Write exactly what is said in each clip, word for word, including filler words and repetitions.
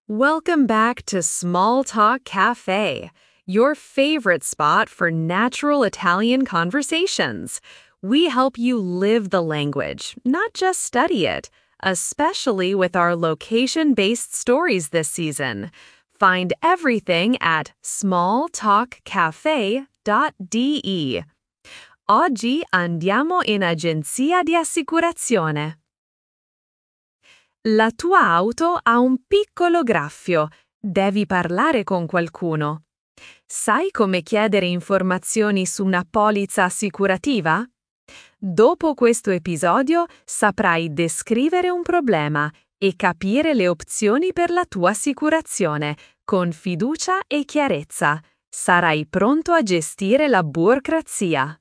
Welcome back to Small Talk Cafe, your favorite spot for natural Italian conversations. We help you live the language, not just study it, especially with our location-based stories this season. Find everything at small talk cafe dot d e. Oggi andiamo in agenzia di assicurazione. La tua auto ha un piccolo graffio. Devi parlare con qualcuno. Sai come chiedere informazioni su una polizza assicurativa? Dopo questo episodio saprai descrivere un problema e capire le opzioni per la tua assicurazione con fiducia e chiarezza. Sarai pronto a gestire la burocrazia.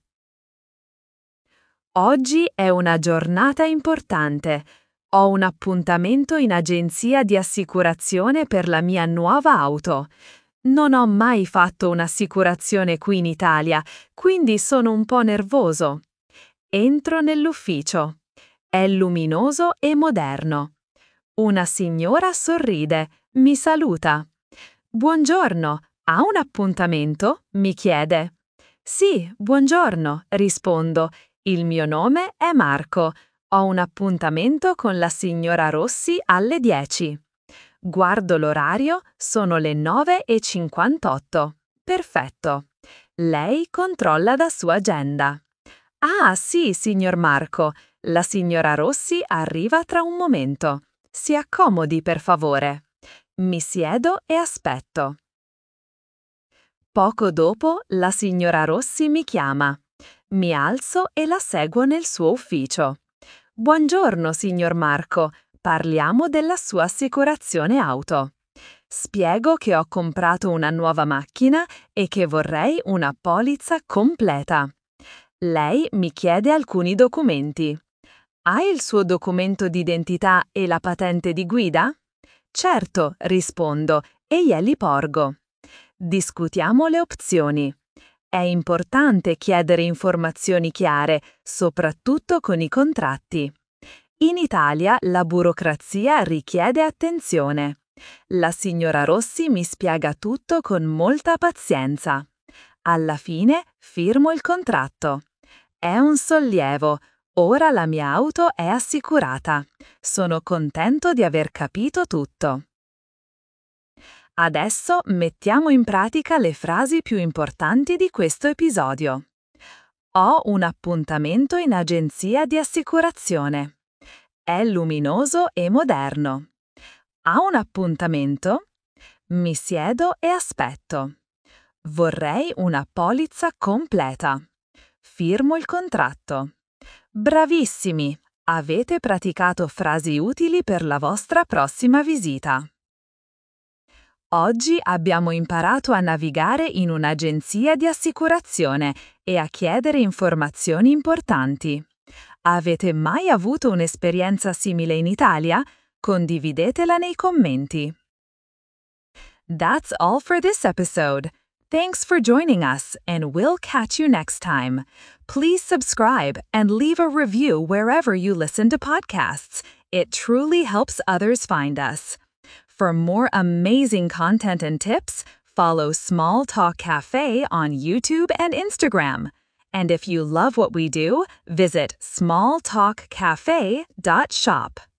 Oggi è una giornata importante. Ho un appuntamento in agenzia di assicurazione per la mia nuova auto. Non ho mai fatto un'assicurazione qui in Italia, quindi sono un po' nervoso. Entro nell'ufficio. È luminoso e moderno. Una signora sorride, mi saluta. Buongiorno, ha un appuntamento? Mi chiede. Sì, buongiorno, rispondo. Il mio nome è Marco. Ho un appuntamento con la signora Rossi alle dieci. Guardo l'orario, sono le nove e cinquantotto. Perfetto. Lei controlla la sua agenda. Ah, sì, signor Marco. La signora Rossi arriva tra un momento. Si accomodi, per favore. Mi siedo e aspetto. Poco dopo, la signora Rossi mi chiama. Mi alzo e la seguo nel suo ufficio. Buongiorno, signor Marco. Parliamo della sua assicurazione auto. Spiego che ho comprato una nuova macchina e che vorrei una polizza completa. Lei mi chiede alcuni documenti. Ha il suo documento d'identità e la patente di guida? Certo, rispondo, e glieli porgo. Discutiamo le opzioni. È importante chiedere informazioni chiare, soprattutto con i contratti. In Italia la burocrazia richiede attenzione. La signora Rossi mi spiega tutto con molta pazienza. Alla fine firmo il contratto. È un sollievo. Ora la mia auto è assicurata. Sono contento di aver capito tutto. Adesso mettiamo in pratica le frasi più importanti di questo episodio. Ho un appuntamento in agenzia di assicurazione. È luminoso e moderno. Ha un appuntamento? Mi siedo e aspetto. Vorrei una polizza completa. Firmo il contratto. Bravissimi! Avete praticato frasi utili per la vostra prossima visita. Oggi abbiamo imparato a navigare in un'agenzia di assicurazione e a chiedere informazioni importanti. Avete mai avuto un'esperienza simile in Italia? Condividetela nei commenti. That's all for this episode. Thanks for joining us, and we'll catch you next time. Please subscribe and leave a review wherever you listen to podcasts. It truly helps others find us. For more amazing content and tips, follow Small Talk Cafe on YouTube and Instagram. And if you love what we do, visit small talk cafe dot shop.